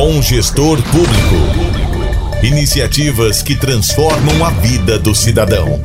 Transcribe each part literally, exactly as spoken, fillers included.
Bom Gestor Público. Iniciativas que transformam a vida do cidadão.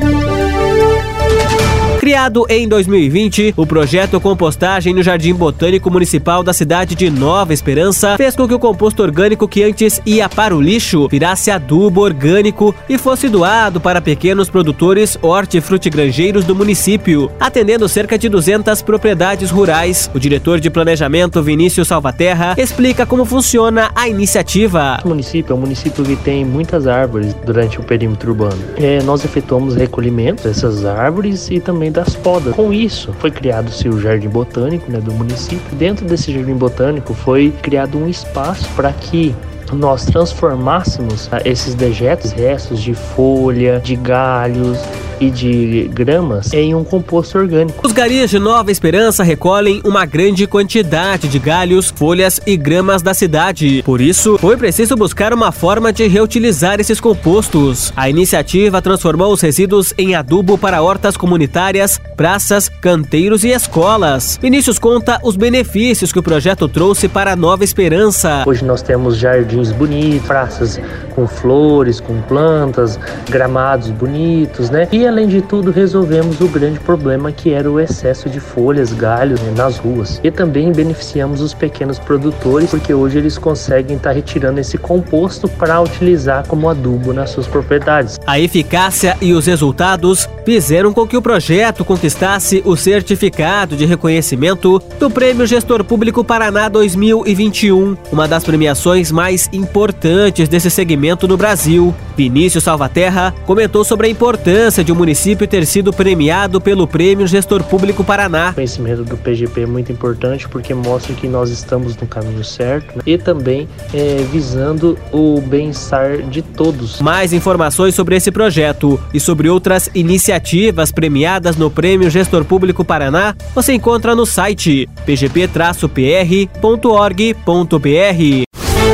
Criado em dois mil e vinte, o projeto Compostagem no Jardim Botânico Municipal da cidade de Nova Esperança fez com que o composto orgânico que antes ia para o lixo virasse adubo orgânico e fosse doado para pequenos produtores hortifrutigranjeiros do município, atendendo cerca de duzentas propriedades rurais. O diretor de planejamento, Vinícius Salvaterra, explica como funciona a iniciativa. O município é um município que tem muitas árvores durante o perímetro urbano. É, nós efetuamos recolhimento dessas árvores e também das podas. Com isso, foi criado-se o Jardim Botânico, né, do município. Dentro desse Jardim Botânico foi criado um espaço para que nós transformássemos esses dejetos, restos de folha, de galhos e de gramas em um composto orgânico. Os garis de Nova Esperança recolhem uma grande quantidade de galhos, folhas e gramas da cidade. Por isso, foi preciso buscar uma forma de reutilizar esses compostos. A iniciativa transformou os resíduos em adubo para hortas comunitárias, praças, canteiros e escolas. Vinícius conta os benefícios que o projeto trouxe para Nova Esperança. Hoje nós temos jardins bonitos, praças com flores, com plantas, gramados bonitos, né? E além de tudo, resolvemos o grande problema que era o excesso de folhas, galhos, né, nas ruas. E também beneficiamos os pequenos produtores, porque hoje eles conseguem estar retirando esse composto para utilizar como adubo nas suas propriedades. A eficácia e os resultados fizeram com que o projeto conquistasse o certificado de reconhecimento do Prêmio Gestor Público Paraná dois mil e vinte e um, uma das premiações mais importantes desse segmento no Brasil. Vinícius Salvaterra comentou sobre a importância de o município ter sido premiado pelo Prêmio Gestor Público Paraná. O conhecimento do P G P é muito importante porque mostra que nós estamos no caminho certo, né? E também é, visando o bem-estar de todos. Mais informações sobre esse projeto e sobre outras iniciativas premiadas no Prêmio Gestor Público Paraná você encontra no site p g p traço p r ponto org ponto b r.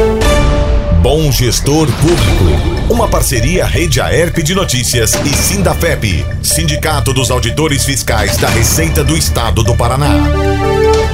Bom Gestor Público. Uma parceria Rede Aerp de Notícias e Sindafep, Sindicato dos Auditores Fiscais da Receita do Estado do Paraná.